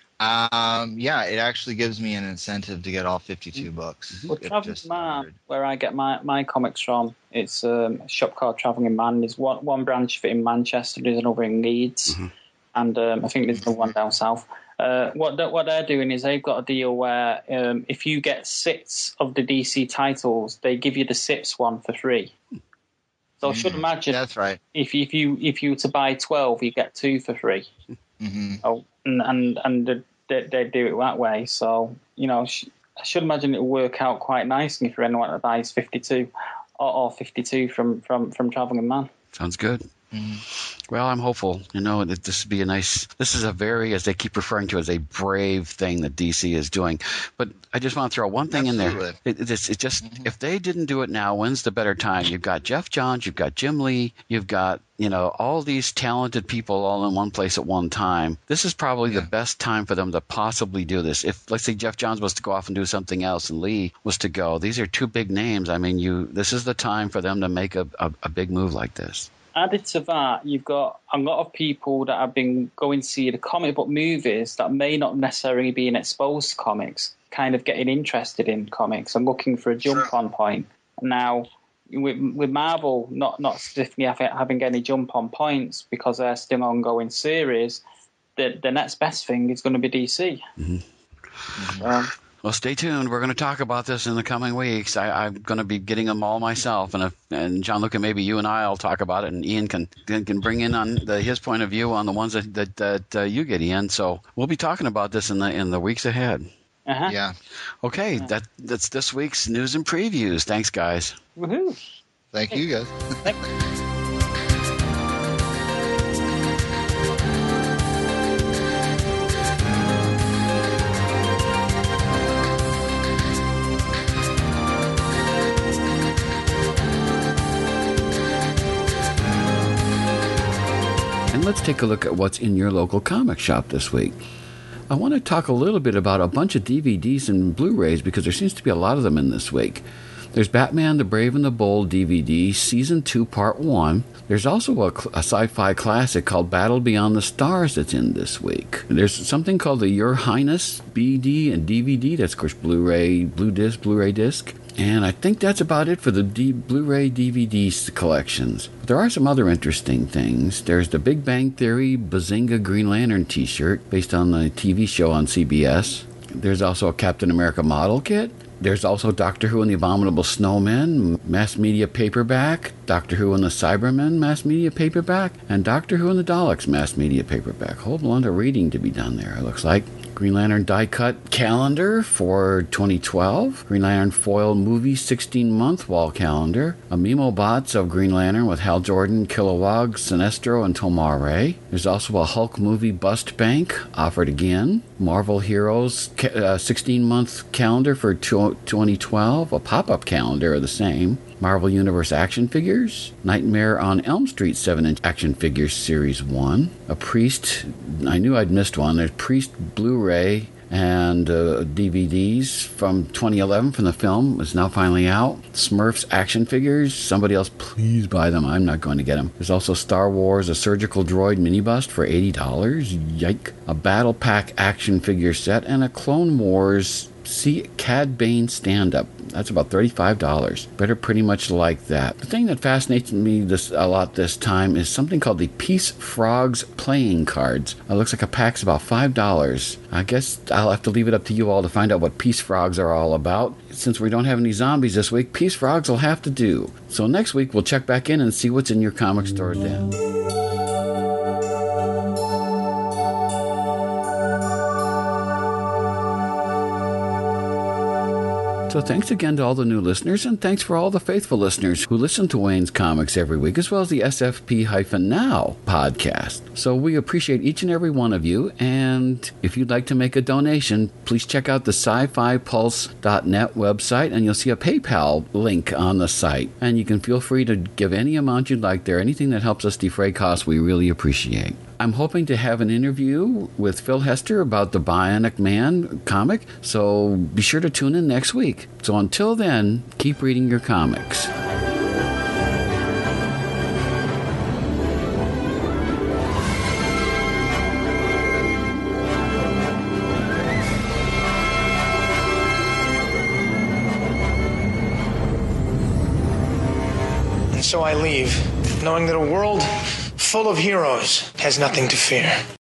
um, yeah, it actually gives me an incentive to get all fifty-two books. Well, Traveling Man, where I get my, my comics from, it's um, a shop called Traveling Man. There's one, one branch of it in Manchester, there's another in Leeds, mm-hmm. and um, I think there's another one down south. Uh, what what they're doing is they've got a deal where um, if you get six of the D C titles, they give you the sixth one for free. So I should imagine that's right. If if you if you were to buy twelve, you get two for free. Mm-hmm. Oh, and and, and they, they do it that way. So you know, I should imagine it will work out quite nicely for anyone that buys fifty-two or, or fifty-two from from from Traveling Man. Sounds good. Mm-hmm. Well, I'm hopeful, you know, that this would be a nice, this is a very, as they keep referring to, as a brave thing that D C is doing. But I just want to throw one thing Absolutely. in there. It, it, it's, it just, mm-hmm. if they didn't do it now, when's the better time? You've got Jeff Johns, you've got Jim Lee, you've got, you know, all these talented people all in one place at one time. This is probably yeah. the best time for them to possibly do this. If, let's say, Jeff Johns was to go off and do something else and Lee was to go, these are two big names. I mean, you, this is the time for them to make a, a, a big move like this. Added to that, you've got a lot of people that have been going to see the comic book movies that may not necessarily be exposed to comics, kind of getting interested in comics and looking for a jump-on point. Now, with, with Marvel not, not specifically having, having any jump-on points because they're still ongoing series, the, the next best thing is going to be D C. Mm-hmm. Um, Well, stay tuned. We're going to talk about this in the coming weeks. I, I'm going to be getting them all myself, and if, and Gianluca, maybe you and I will talk about it, and Ian can can bring in on the, his point of view on the ones that that, that uh, you get, Ian. So we'll be talking about this in the in the weeks ahead. Uh-huh. Yeah. Okay, yeah. that that's this week's news and previews. Thanks, guys. Woohoo! Thank you, guys. let's take a look at what's in your local comic shop this week. I want to talk a little bit about a bunch of D V Ds and Blu-rays because there seems to be a lot of them in this week. There's Batman the Brave and the Bold D V D, Season two, Part one. There's also a, a sci-fi classic called Battle Beyond the Stars that's in this week. There's something called the Your Highness B D and D V D. That's, of course, Blu-ray, Blue Disc, Blu-ray Disc. And I think that's about it for the D- Blu-ray D V D collections. But there are some other interesting things. There's the Big Bang Theory Bazinga Green Lantern t-shirt based on the T V show on C B S. There's also a Captain America model kit. There's also Doctor Who and the Abominable Snowmen mass media paperback, Doctor Who and the Cybermen mass media paperback, and Doctor Who and the Daleks mass media paperback. Whole lot of reading to be done there, it looks like. Green Lantern die-cut calendar for twenty twelve. Green Lantern foil movie sixteen-month wall calendar. A Memo Bots of Green Lantern with Hal Jordan, Kilowog, Sinestro, and Tomar-Ray. There's also a Hulk movie bust bank offered again. Marvel Heroes uh, sixteen-month calendar for twenty twelve. A pop-up calendar of the same. Marvel Universe action figures, Nightmare on Elm Street seven-inch action figures series one, a Priest, I knew I'd missed one, there's Priest Blu-ray and uh, D V Ds from twenty eleven from the film is now finally out. Smurfs action figures, somebody else please buy them, I'm not going to get them. There's also Star Wars, a Surgical Droid mini bust for eighty dollars, yike. A Battle Pack action figure set and a Clone Wars See Cad Bane stand-up. That's about thirty-five dollars. Better pretty much like that. The thing that fascinates me this a lot this time is something called the Peace Frogs playing cards. It looks like a pack's about five dollars. I guess I'll have to leave it up to you all to find out what Peace Frogs are all about. Since we don't have any zombies this week, Peace Frogs will have to do. So next week we'll check back in and see what's in your comic store then. So thanks again to all the new listeners, and thanks for all the faithful listeners who listen to Wayne's Comics every week, as well as the S F P Now podcast. So we appreciate each and every one of you, and if you'd like to make a donation, please check out the sci fi pulse dot net website, and you'll see a PayPal link on the site. And you can feel free to give any amount you'd like there. Anything that helps us defray costs, we really appreciate. I'm hoping to have an interview with Phil Hester about the Bionic Man comic, so be sure to tune in next week. So until then, keep reading your comics. And so I leave, knowing that a world full of heroes has nothing to fear.